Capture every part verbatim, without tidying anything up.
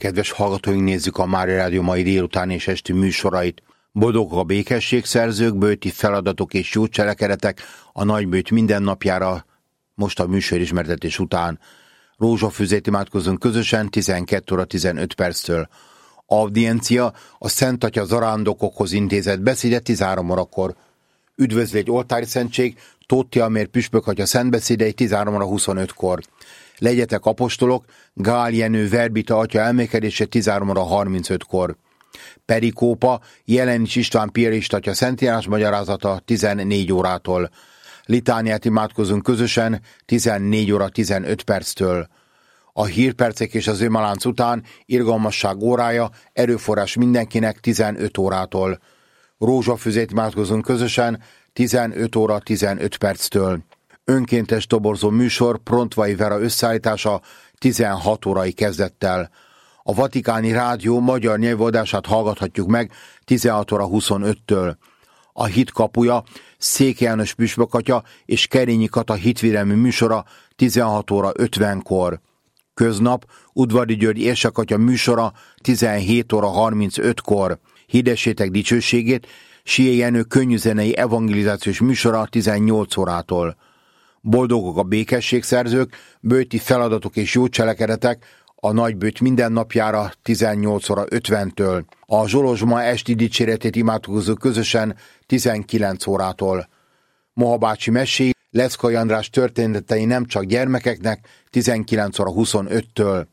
Kedves hallgatóink, nézzük a Mária Rádió mai délután és esti műsorait. Boldogok a békességszerzők, bőti feladatok és jó cselekedetek a nagybőt mindennapjára, most a műsorismertetés után. Rózsafüzét imádkozunk közösen tizenkét óra tizenöt perctől. Audiencia a Szent Atya zarándokokhoz intézett beszéde tizenhárom órakor. Üdvözlégy oltári szentség, Tóth Amér püspök atya szentbeszédei tizenhárom óra huszonötkor. Legyetek apostolok, Gál Jenő verbita atya elmékedése tizenhárom óra harmincötkor. Perikópa, Jelenics István piarista atya szentírás magyarázata tizennégy órától. Litániát imádkozunk közösen tizennégy óra tizenöt perctől. A hírpercek és az ömalánc után irgalmasság órája, erőforrás mindenkinek tizenöt órától. Rózsafüzét imádkozunk közösen tizenöt óra tizenöt perctől. Önkéntes toborzó műsor Prontvai Vera összeállítása tizenhat órai kezdettel. A Vatikáni Rádió magyar nyelvadását hallgathatjuk meg tizenhat óra huszonöttől. A Hit kapuja Székely János püspök atya és Kerényi Kata hitvédelmi műsora tizenhat óra ötvenkor. Köznap Udvari György érsekatya műsora tizenhét óra harmincötkor. Hirdessétek dicsőségét Sié Jenő könnyűzenei evangelizációs műsora tizennyolc órától. Boldogok a békességszerzők, bőti feladatok és jó cselekedetek a nagybőt mindennapjára tizennyolc óra ötventől. A Zsolozsma esti dicséretét imádkozunk közösen tizenkilenc órától. Moha bácsi meséi, Leszkai András történetei nem csak gyermekeknek tizenkilenc óra huszonöttől.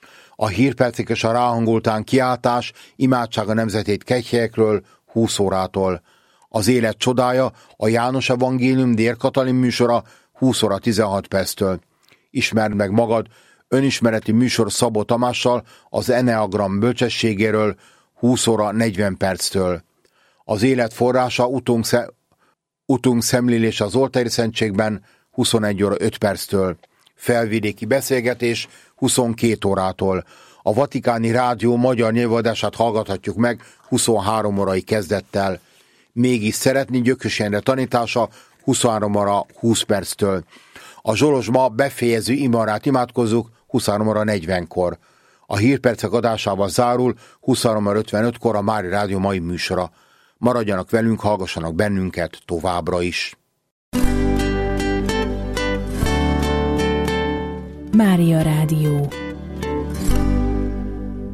A hírpercek és a ráhangoltán kiáltás, imádság a nemzetét kegyhelyekről húsz órától. Az élet csodája, a János evangélium Dér Katalin műsora húsz óra tizenhat perctől. Ismerd meg magad, önismereti műsor Szabó Tamással az Eneagram bölcsességéről húsz óra negyven perctől. Az élet forrása utunk, sze, utunk szemlélése az oltári szentségben huszonegy óra öt perctől. Felvidéki beszélgetés huszonkét órától. A Vatikáni Rádió magyar nyelvadását hallgathatjuk meg huszonhárom órai kezdettel. Mégis szeretni Gyökös Endre tanítása huszonhárom óra húsz perctől. A Zsolozsma befejező imarát imádkozzuk huszonhárom óra negyvenkor. A hírpercek adásával zárul huszonhárom óra ötvenötkor a Mária Rádió mai műsora. Maradjanak velünk, hallgassanak bennünket továbbra is. Mária Rádió.